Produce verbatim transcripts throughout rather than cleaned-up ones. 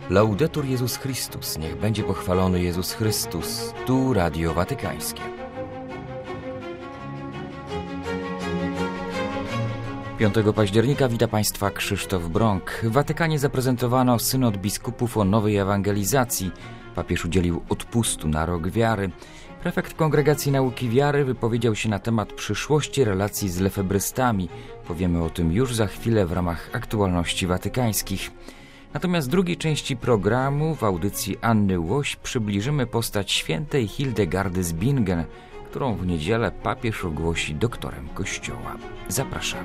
Laudetur Jezus Chrystus, niech będzie pochwalony Jezus Chrystus, tu Radio Watykańskie. piątego października wita Państwa Krzysztof Brąk. W Watykanie zaprezentowano synod biskupów o nowej ewangelizacji. Papież udzielił odpustu na rok wiary. Prefekt Kongregacji Nauki Wiary wypowiedział się na temat przyszłości relacji z lefebrystami. Powiemy o tym już za chwilę w ramach aktualności watykańskich. Natomiast w drugiej części programu w audycji Anny Łoś przybliżymy postać świętej Hildegardy z Bingen, którą w niedzielę papież ogłosi doktorem Kościoła. Zapraszamy.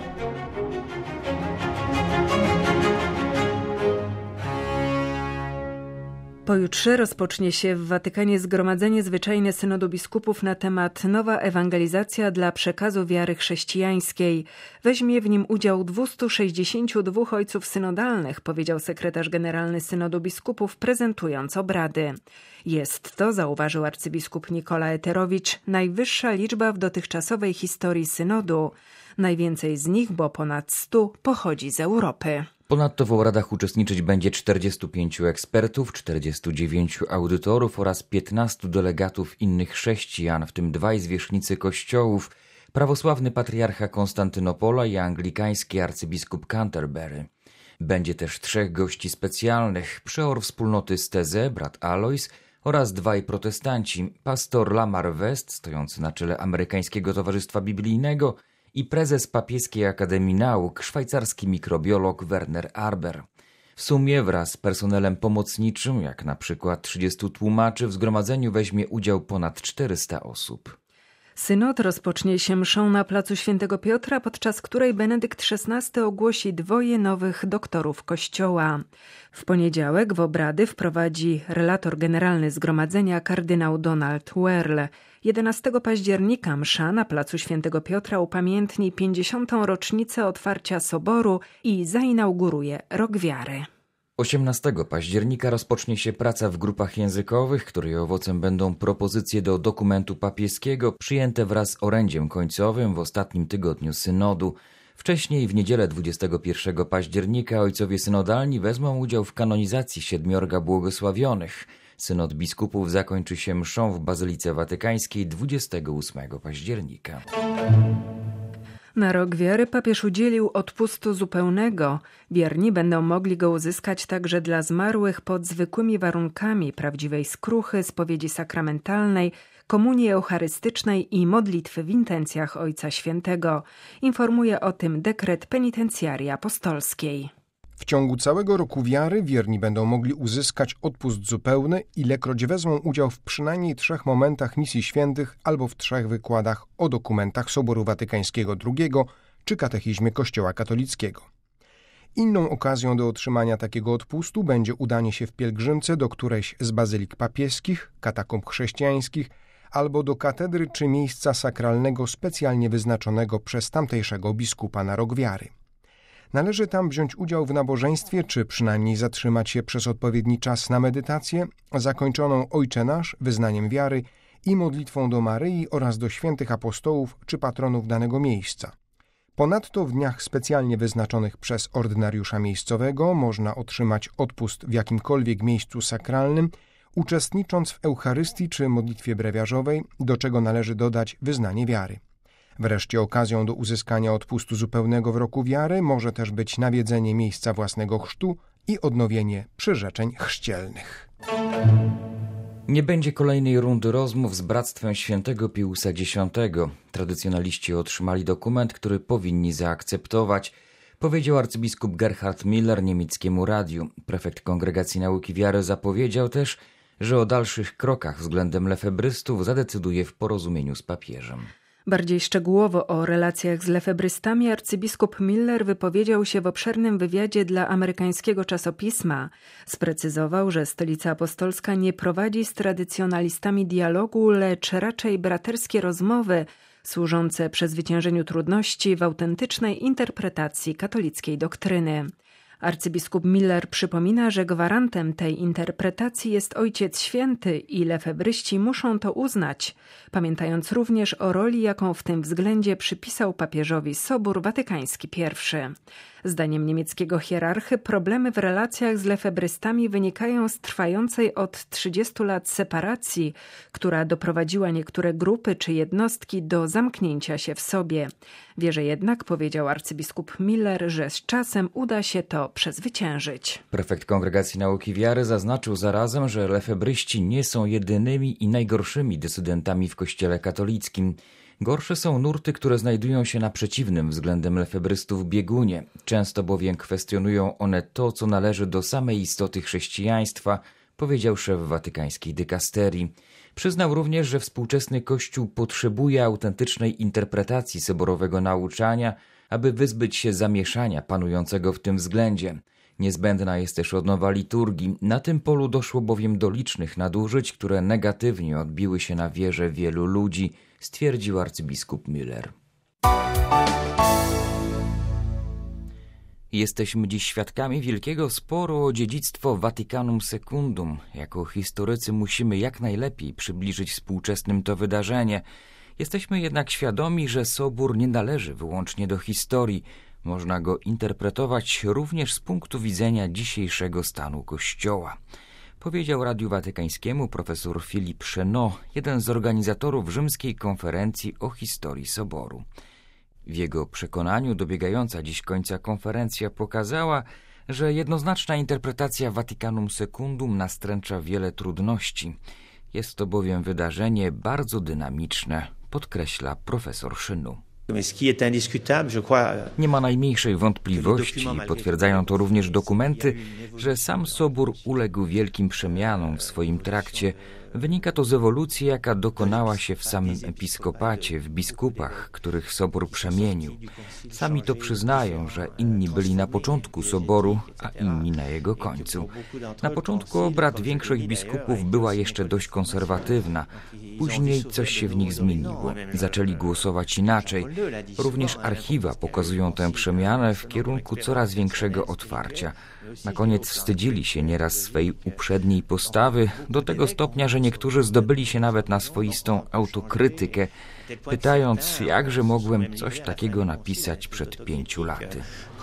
Pojutrze rozpocznie się w Watykanie Zgromadzenie Zwyczajne Synodu Biskupów na temat Nowa Ewangelizacja dla przekazu wiary chrześcijańskiej. Weźmie w nim udział dwieście sześćdziesiąt dwa ojców synodalnych, powiedział sekretarz generalny Synodu Biskupów, prezentując obrady. Jest to, zauważył arcybiskup Nikola Eterowicz, najwyższa liczba w dotychczasowej historii synodu. Najwięcej z nich, bo ponad stu, pochodzi z Europy. Ponadto w obradach uczestniczyć będzie czterdziestu pięciu ekspertów, czterdziestu dziewięciu audytorów oraz piętnastu delegatów innych chrześcijan, w tym dwaj zwierzchnicy kościołów, prawosławny patriarcha Konstantynopola i anglikański arcybiskup Canterbury. Będzie też trzech gości specjalnych, przeor wspólnoty z Teze, brat Alois, oraz dwaj protestanci, pastor Lamar West, stojący na czele Amerykańskiego Towarzystwa Biblijnego, i prezes Papieskiej Akademii Nauk, szwajcarski mikrobiolog Werner Arber. W sumie wraz z personelem pomocniczym, jak na przykład trzydziestu tłumaczy, w zgromadzeniu weźmie udział ponad czterysta osób. Synod rozpocznie się mszą na placu Świętego Piotra, podczas której Benedykt szesnasty ogłosi dwoje nowych doktorów Kościoła. W poniedziałek w obrady wprowadzi relator generalny zgromadzenia kardynał Donald Wehrle. jedenastego października msza na placu Świętego Piotra upamiętni pięćdziesiątą rocznicę otwarcia Soboru i zainauguruje Rok Wiary. osiemnastego października rozpocznie się praca w grupach językowych, której owocem będą propozycje do dokumentu papieskiego przyjęte wraz z orędziem końcowym w ostatnim tygodniu synodu. Wcześniej w niedzielę dwudziestego pierwszego października ojcowie synodalni wezmą udział w kanonizacji siedmiorga błogosławionych. Synod biskupów zakończy się mszą w Bazylice Watykańskiej dwudziestego ósmego października. Na rok wiary papież udzielił odpustu zupełnego. Wierni będą mogli go uzyskać także dla zmarłych pod zwykłymi warunkami prawdziwej skruchy, spowiedzi sakramentalnej, komunii eucharystycznej i modlitwy w intencjach Ojca Świętego. Informuje o tym dekret penitencjarii apostolskiej. W ciągu całego roku wiary wierni będą mogli uzyskać odpust zupełny, ilekroć wezmą udział w przynajmniej trzech momentach misji świętych albo w trzech wykładach o dokumentach Soboru Watykańskiego drugiego czy katechizmie Kościoła katolickiego. Inną okazją do otrzymania takiego odpustu będzie udanie się w pielgrzymce do którejś z bazylik papieskich, katakomb chrześcijańskich albo do katedry czy miejsca sakralnego specjalnie wyznaczonego przez tamtejszego biskupa na rok wiary. Należy tam wziąć udział w nabożeństwie, czy przynajmniej zatrzymać się przez odpowiedni czas na medytację, zakończoną Ojcze Nasz, wyznaniem wiary i modlitwą do Maryi oraz do świętych apostołów czy patronów danego miejsca. Ponadto w dniach specjalnie wyznaczonych przez ordynariusza miejscowego można otrzymać odpust w jakimkolwiek miejscu sakralnym, uczestnicząc w Eucharystii czy modlitwie brewiarzowej, do czego należy dodać wyznanie wiary. Wreszcie okazją do uzyskania odpustu zupełnego w roku wiary może też być nawiedzenie miejsca własnego chrztu i odnowienie przyrzeczeń chrzcielnych. Nie będzie kolejnej rundy rozmów z Bractwem Świętego Piusa Dziesiątego. Tradycjonaliści otrzymali dokument, który powinni zaakceptować, powiedział arcybiskup Gerhard Miller niemieckiemu radiu. Prefekt Kongregacji Nauki Wiary zapowiedział też, że o dalszych krokach względem lefebrystów zadecyduje w porozumieniu z papieżem. Bardziej szczegółowo o relacjach z lefebrystami arcybiskup Miller wypowiedział się w obszernym wywiadzie dla amerykańskiego czasopisma. Sprecyzował, że Stolica Apostolska nie prowadzi z tradycjonalistami dialogu, lecz raczej braterskie rozmowy służące przezwyciężeniu trudności w autentycznej interpretacji katolickiej doktryny. Arcybiskup Miller przypomina, że gwarantem tej interpretacji jest Ojciec Święty i lefebryści muszą to uznać, pamiętając również o roli, jaką w tym względzie przypisał papieżowi Sobór Watykański pierwszy. Zdaniem niemieckiego hierarchy problemy w relacjach z lefebrystami wynikają z trwającej od trzydziestu lat separacji, która doprowadziła niektóre grupy czy jednostki do zamknięcia się w sobie. Wierzę jednak, powiedział arcybiskup Miller, że z czasem uda się to przezwyciężyć. Prefekt Kongregacji Nauki Wiary zaznaczył zarazem, że lefebryści nie są jedynymi i najgorszymi dysydentami w Kościele katolickim. Gorsze są nurty, które znajdują się na przeciwnym względem lefebrystów biegunie. Często bowiem kwestionują one to, co należy do samej istoty chrześcijaństwa, powiedział szef watykańskiej dykasterii. Przyznał również, że współczesny Kościół potrzebuje autentycznej interpretacji soborowego nauczania, aby wyzbyć się zamieszania panującego w tym względzie. Niezbędna jest też odnowa liturgii. Na tym polu doszło bowiem do licznych nadużyć, które negatywnie odbiły się na wierze wielu ludzi, stwierdził arcybiskup Müller. Jesteśmy dziś świadkami wielkiego sporu o dziedzictwo Vaticanum Secundum. Jako historycy musimy jak najlepiej przybliżyć współczesnym to wydarzenie. Jesteśmy jednak świadomi, że Sobór nie należy wyłącznie do historii. Można go interpretować również z punktu widzenia dzisiejszego stanu Kościoła, powiedział Radiu Watykańskiemu profesor Philippe Chenot, jeden z organizatorów rzymskiej konferencji o historii Soboru. W jego przekonaniu dobiegająca dziś końca konferencja pokazała, że jednoznaczna interpretacja Vaticanum Secundum nastręcza wiele trudności. Jest to bowiem wydarzenie bardzo dynamiczne, podkreśla profesor Chenot. Nie ma najmniejszej wątpliwości, i potwierdzają to również dokumenty, że sam Sobór uległ wielkim przemianom w swoim trakcie. Wynika to z ewolucji, jaka dokonała się w samym episkopacie, w biskupach, których Sobór przemienił. Sami to przyznają, że inni byli na początku Soboru, a inni na jego końcu. Na początku obrad większość biskupów była jeszcze dość konserwatywna. Później coś się w nich zmieniło. Zaczęli głosować inaczej. Również archiwa pokazują tę przemianę w kierunku coraz większego otwarcia. Na koniec wstydzili się nieraz swej uprzedniej postawy, do tego stopnia, że niektórzy zdobyli się nawet na swoistą autokrytykę, pytając, jakże mogłem coś takiego napisać przed pięciu laty.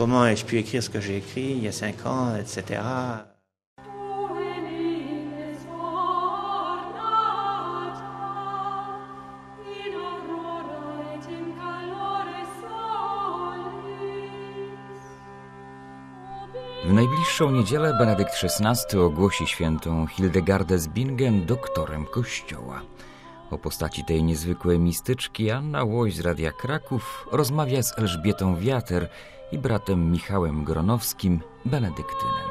W najbliższą niedzielę Benedykt szesnasty ogłosi świętą Hildegardę z Bingen doktorem Kościoła. O postaci tej niezwykłej mistyczki Anna Łoś z Radia Kraków rozmawia z Elżbietą Wiater i bratem Michałem Gronowskim, benedyktynem.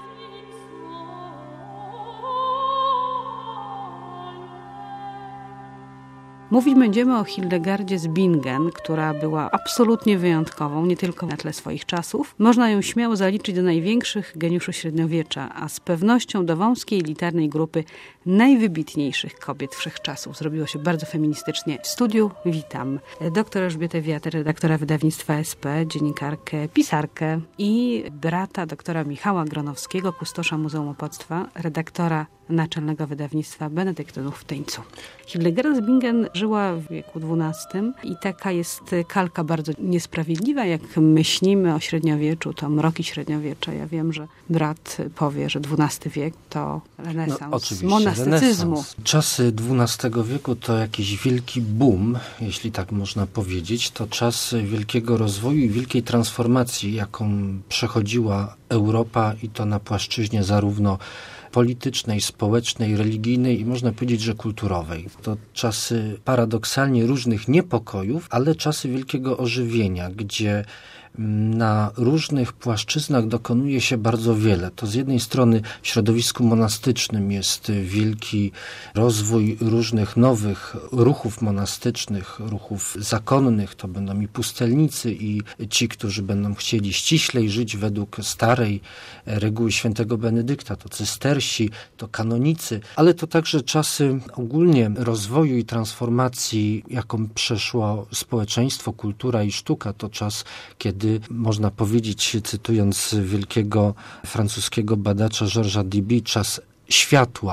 Mówić będziemy o Hildegardzie z Bingen, która była absolutnie wyjątkową, nie tylko na tle swoich czasów. Można ją śmiało zaliczyć do największych geniuszy średniowiecza, a z pewnością do wąskiej elitarnej grupy najwybitniejszych kobiet wszechczasów. Zrobiło się bardzo feministycznie. W studiu witam doktor Elżbietę Wiater, redaktora wydawnictwa S P, dziennikarkę, pisarkę i brata doktora Michała Gronowskiego, kustosza Muzeum Opoctwa, redaktora naczelnego wydawnictwa Benedyktynów w Tyńcu. Hildegarda z Bingen żyła w wieku dwunastym i taka jest kalka bardzo niesprawiedliwa. Jak myślimy o średniowieczu, to mroki średniowiecza. Ja wiem, że brat powie, że dwunasty wiek to renesans no, oczywiście, monastycyzmu. Renesans. Czasy dwunastego wieku to jakiś wielki boom, jeśli tak można powiedzieć. To czas wielkiego rozwoju i wielkiej transformacji, jaką przechodziła Europa i to na płaszczyźnie zarówno politycznej, społecznej, religijnej i można powiedzieć, że kulturowej. To czasy paradoksalnie różnych niepokojów, ale czasy wielkiego ożywienia, gdzie na różnych płaszczyznach dokonuje się bardzo wiele. To z jednej strony w środowisku monastycznym jest wielki rozwój różnych nowych ruchów monastycznych, ruchów zakonnych. To będą i pustelnicy, i ci, którzy będą chcieli ściślej żyć według starej reguły świętego Benedykta. To cystersi, to kanonicy, ale to także czasy ogólnie rozwoju i transformacji, jaką przeszło społeczeństwo, kultura i sztuka. To czas, kiedy można powiedzieć, cytując wielkiego francuskiego badacza Georgesa Duby, czas światła,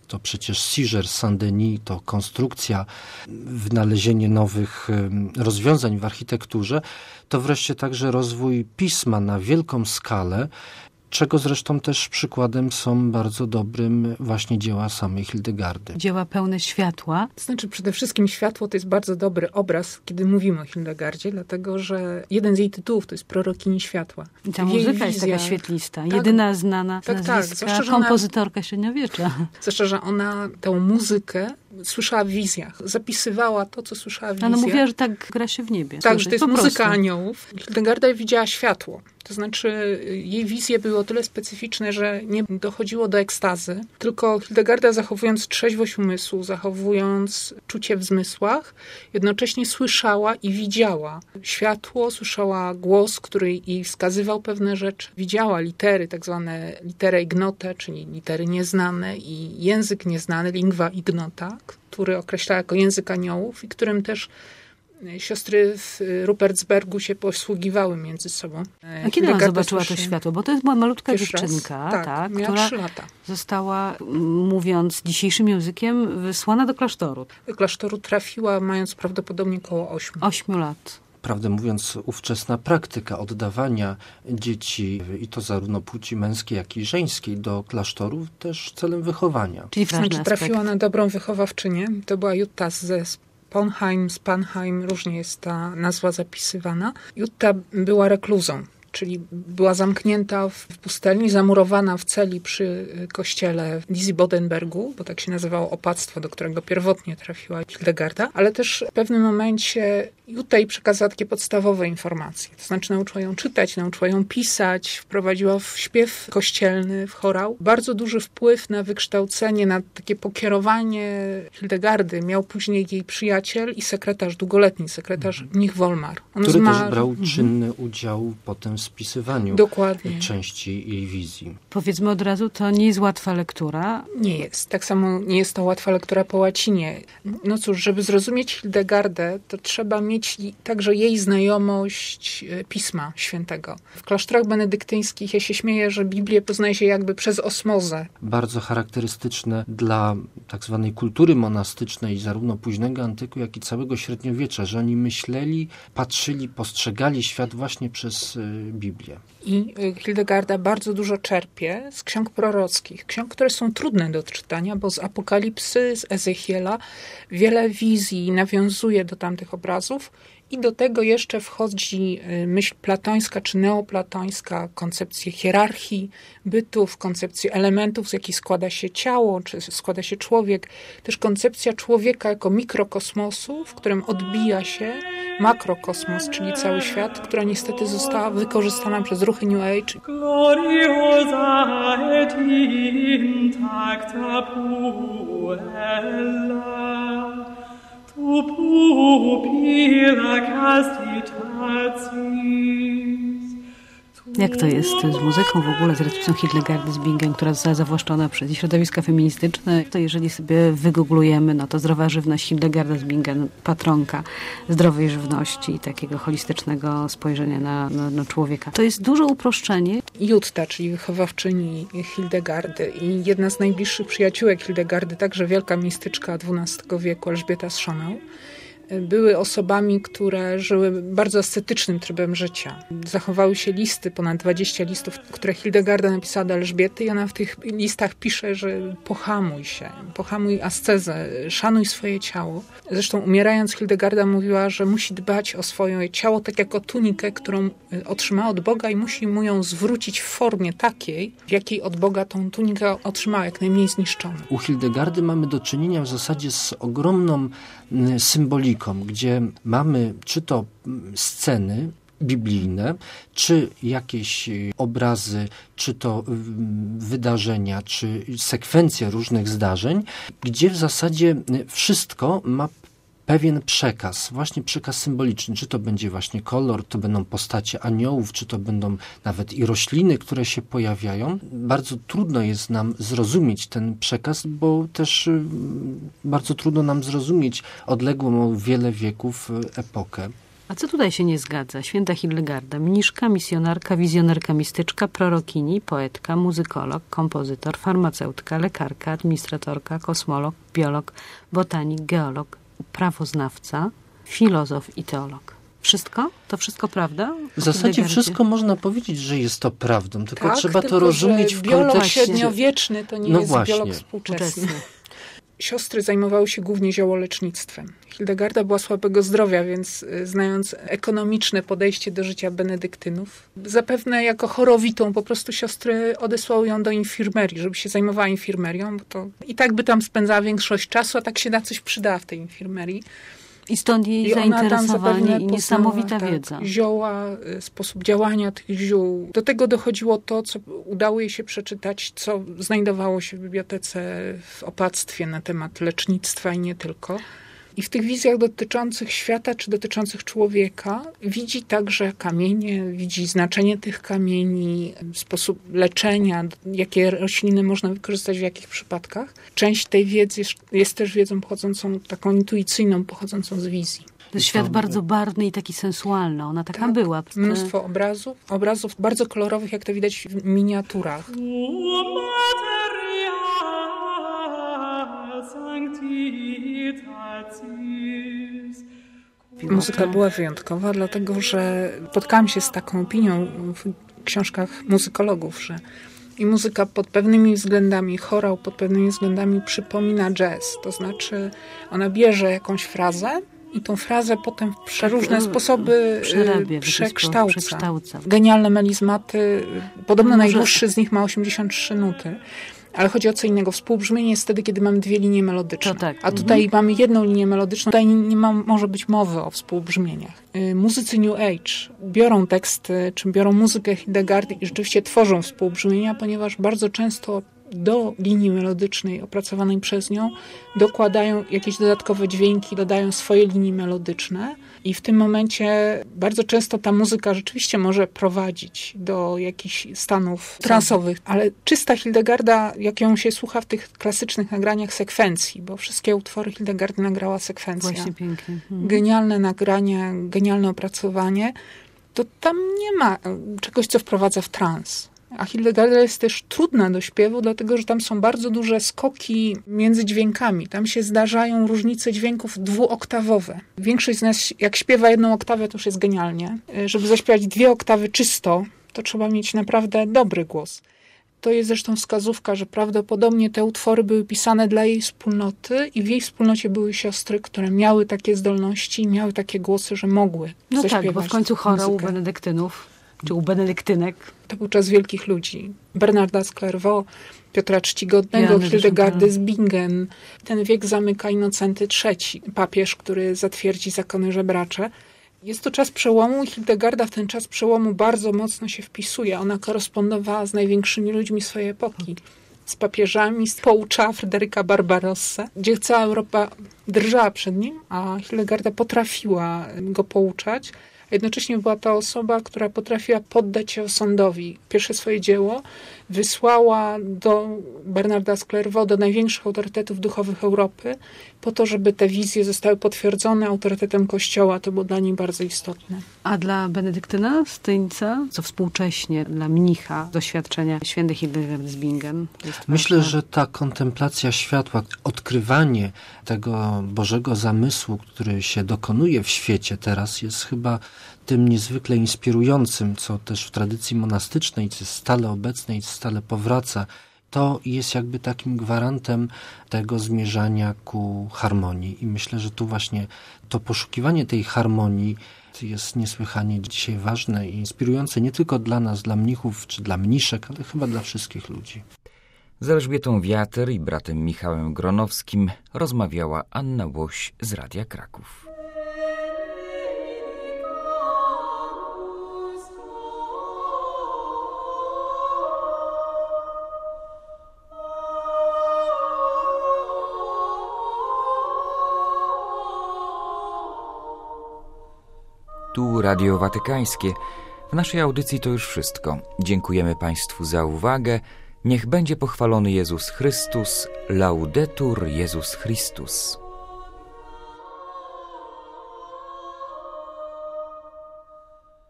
to przecież Siger, Saint-Denis, to konstrukcja, wynalezienie nowych rozwiązań w architekturze, to wreszcie także rozwój pisma na wielką skalę, czego zresztą też przykładem są bardzo dobrym właśnie dzieła samej Hildegardy. Dzieła pełne światła. To znaczy przede wszystkim światło to jest bardzo dobry obraz, kiedy mówimy o Hildegardzie, dlatego że jeden z jej tytułów to jest Prorokini Światła. I ta muzyka wizjach, jest taka świetlista. Tak, jedyna znana tak, nazwiska tak, kompozytorka ona, średniowiecza. Zwłaszcza, że ona tę muzykę słyszała w wizjach. Zapisywała to, co słyszała w wizjach. Ona mówiła, że tak gra się w niebie. Tak, Słyszeć, że to jest muzyka aniołów. Hildegarda widziała światło. To znaczy jej wizje były o tyle specyficzne, że nie dochodziło do ekstazy, tylko Hildegarda, zachowując trzeźwość umysłu, zachowując czucie w zmysłach, jednocześnie słyszała i widziała światło, słyszała głos, który jej wskazywał pewne rzeczy. Widziała litery, tak zwane litery ignote, czyli litery nieznane i język nieznany, lingua ignota, który określała jako język aniołów i którym też siostry w Rupertsbergu się posługiwały między sobą. A kiedy ona zobaczyła to światło? Bo to jest była malutka dziewczynka, raz, tak, tak, miała która trzy lata. Została, mówiąc dzisiejszym językiem, wysłana do klasztoru. Do klasztoru trafiła, mając prawdopodobnie około ośmiu. Ośmiu lat. Prawdę mówiąc, ówczesna praktyka oddawania dzieci, i to zarówno płci męskiej, jak i żeńskiej, do klasztorów też celem wychowania. Czyli znaczy, trafiła na dobrą wychowawczynię. To była Jutta ze Sponheim, Spanheim, różnie jest ta nazwa zapisywana. Jutta była rekluzą, czyli była zamknięta w pustelni, zamurowana w celi przy kościele w Lizzy-Bodenbergu, bo tak się nazywało opactwo, do którego pierwotnie trafiła Hildegarda, ale też w pewnym momencie Jutta jej przekazała takie podstawowe informacje. To znaczy nauczyła ją czytać, nauczyła ją pisać, wprowadziła w śpiew kościelny, w chorał. Bardzo duży wpływ na wykształcenie, na takie pokierowanie Hildegardy miał później jej przyjaciel i sekretarz, długoletni sekretarz mhm. mnich Wolmar. On Który zmarł. też brał czynny mhm. udział potem w spisywaniu Dokładnie. części jej wizji. Powiedzmy od razu, to nie jest łatwa lektura. Nie jest. Tak samo nie jest to łatwa lektura po łacinie. No cóż, żeby zrozumieć Hildegardę, to trzeba mieć także jej znajomość Pisma Świętego. W klasztorach benedyktyńskich ja się śmieję, że Biblię poznaje się jakby przez osmozę. Bardzo charakterystyczne dla tak zwanej kultury monastycznej zarówno późnego antyku, jak i całego średniowiecza, że oni myśleli, patrzyli, postrzegali świat właśnie przez Biblię. I Hildegarda bardzo dużo czerpie z ksiąg prorockich. Ksiąg, które są trudne do odczytania, bo z Apokalipsy, z Ezechiela wiele wizji nawiązuje do tamtych obrazów i do tego jeszcze wchodzi myśl platońska czy neoplatońska, koncepcje hierarchii bytów, koncepcje elementów, z jakich składa się ciało, czy składa się człowiek. Też koncepcja człowieka jako mikrokosmosu, w którym odbija się makrokosmos, czyli cały świat, która niestety została wykorzystana przez ruchy New Age. Gloriosa et intacta puella, tu pupilla castitatis. Jak to jest z muzyką w ogóle, z recepcją Hildegardy z Bingen, która została zawłaszczona przez środowiska feministyczne? To jeżeli sobie wygooglujemy, no to zdrowa żywność, Hildegarda z Bingen, patronka zdrowej żywności i takiego holistycznego spojrzenia na, na, na człowieka. To jest duże uproszczenie. Jutta, czyli wychowawczyni Hildegardy i jedna z najbliższych przyjaciółek Hildegardy, także wielka mistyczka dwunastego wieku, Elżbieta z Schonau, były osobami, które żyły bardzo ascetycznym trybem życia. Zachowały się listy, ponad dwadzieścia listów, które Hildegarda napisała do Elżbiety i ona w tych listach pisze, że pohamuj się, pohamuj ascezę, szanuj swoje ciało. Zresztą umierając Hildegarda mówiła, że musi dbać o swoje ciało tak jak o tunikę, którą otrzymała od Boga i musi mu ją zwrócić w formie takiej, w jakiej od Boga tą tunikę otrzymała, jak najmniej zniszczoną. U Hildegardy mamy do czynienia w zasadzie z ogromną symboliką, gdzie mamy czy to sceny biblijne, czy jakieś obrazy, czy to wydarzenia, czy sekwencje różnych zdarzeń, gdzie w zasadzie wszystko ma pewien przekaz, właśnie przekaz symboliczny. Czy to będzie właśnie kolor, to będą postacie aniołów, czy to będą nawet i rośliny, które się pojawiają. Bardzo trudno jest nam zrozumieć ten przekaz, bo też bardzo trudno nam zrozumieć odległą o wiele wieków epokę. A co tutaj się nie zgadza? Święta Hildegarda, mniszka, misjonarka, wizjonerka mistyczka, prorokini, poetka, muzykolog, kompozytor, farmaceutka, lekarka, administratorka, kosmolog, biolog, botanik, geolog, prawoznawca, filozof i teolog. Wszystko? To wszystko prawda? W zasadzie wszystko można powiedzieć, że jest to prawdą, tylko tak, trzeba tylko, to rozumieć w biolog kontekście... średniowieczny to nie no jest właśnie. biolog współczesny. Siostry zajmowały się głównie ziołolecznictwem. Hildegarda była słabego zdrowia, więc znając ekonomiczne podejście do życia benedyktynów, zapewne jako chorowitą po prostu siostry odesłały ją do infirmerii, żeby się zajmowała infirmerią, bo to i tak by tam spędzała większość czasu, a tak się na coś przydała w tej infirmerii. I stąd jej I zainteresowanie i niesamowita tak, wiedza. Zioła, sposób działania tych ziół. Do tego dochodziło to, co udało jej się przeczytać, co znajdowało się w bibliotece, w opactwie na temat lecznictwa i nie tylko. I w tych wizjach dotyczących świata czy dotyczących człowieka widzi także kamienie, widzi znaczenie tych kamieni, sposób leczenia, jakie rośliny można wykorzystać w jakich przypadkach. Część tej wiedzy jest, jest też wiedzą pochodzącą, taką intuicyjną, pochodzącą z wizji. To jest świat bardzo barwny i taki sensualny. Ona taka tak, była. Mnóstwo obrazów, obrazów bardzo kolorowych, jak to widać w miniaturach. Muzyka była wyjątkowa, dlatego że spotkałam się z taką opinią w książkach muzykologów, że i muzyka pod pewnymi względami, chorał pod pewnymi względami przypomina jazz. To znaczy ona bierze jakąś frazę i tą frazę potem w przeróżne sposoby Przerabia, przekształca. przekształca. Genialne melizmaty, podobno Może... najdłuższy z nich ma osiemdziesiąt trzy nuty. Ale chodzi o co innego. Współbrzmienie jest wtedy, kiedy mamy dwie linie melodyczne. Tak. A tutaj mhm. mamy jedną linię melodyczną. Tutaj nie ma, może być mowy o współbrzmieniach. Muzycy New Age biorą teksty, czy biorą muzykę Hildegardy i rzeczywiście tworzą współbrzmienia, ponieważ bardzo często do linii melodycznej opracowanej przez nią dokładają jakieś dodatkowe dźwięki, dodają swoje linie melodyczne i w tym momencie bardzo często ta muzyka rzeczywiście może prowadzić do jakichś stanów transowych, ale czysta Hildegarda, jak ją się słucha w tych klasycznych nagraniach sekwencji, bo wszystkie utwory Hildegardy nagrała sekwencja. Właśnie pięknie. Mhm. Genialne nagrania, genialne opracowanie, to tam nie ma czegoś, co wprowadza w trans. A Hildegarda jest też trudna do śpiewu, dlatego że tam są bardzo duże skoki między dźwiękami. Tam się zdarzają różnice dźwięków dwuoktawowe. Większość z nas, jak śpiewa jedną oktawę, to już jest genialnie. Żeby zaśpiewać dwie oktawy czysto, to trzeba mieć naprawdę dobry głos. To jest zresztą wskazówka, że prawdopodobnie te utwory były pisane dla jej wspólnoty i w jej wspólnocie były siostry, które miały takie zdolności i miały takie głosy, że mogły no zaśpiewać. No tak, bo w końcu chorał u benedyktynów, czy u benedyktynek. To był czas wielkich ludzi. Bernarda z Clairvaux, Piotra Czcigodnego, Hildegardy z Bingen. Ten wiek zamyka Innocenty trzeci, papież, który zatwierdzi zakony żebracze. Jest to czas przełomu i Hildegarda w ten czas przełomu bardzo mocno się wpisuje. Ona korespondowała z największymi ludźmi swojej epoki. Z papieżami, pouczała Fryderyka Barbarossę, gdzie cała Europa drżała przed nim, a Hildegarda potrafiła go pouczać. Jednocześnie była to osoba, która potrafiła poddać się osądowi. Pierwsze swoje dzieło wysłała do Bernarda z Clairvaux, do największych autorytetów duchowych Europy, po to, żeby te wizje zostały potwierdzone autorytetem Kościoła. To było dla niej bardzo istotne. A dla benedyktyna z Tyńca, co współcześnie dla mnicha, doświadczenia świętej Hildegardy z Bingen? Myślę, ważne. że ta kontemplacja światła, odkrywanie tego Bożego zamysłu, który się dokonuje w świecie teraz, jest chyba tym niezwykle inspirującym, co też w tradycji monastycznej, co jest stale obecne i stale powraca. To jest jakby takim gwarantem tego zmierzania ku harmonii. I myślę, że tu właśnie to poszukiwanie tej harmonii jest niesłychanie dzisiaj ważne i inspirujące nie tylko dla nas, dla mnichów czy dla mniszek, ale chyba dla wszystkich ludzi. Z Elżbietą Wiater i bratem Michałem Gronowskim rozmawiała Anna Łoś z Radia Kraków. Tu Radio Watykańskie. W naszej audycji to już wszystko. Dziękujemy Państwu za uwagę. Niech będzie pochwalony Jezus Chrystus. Laudetur Jezus Chrystus.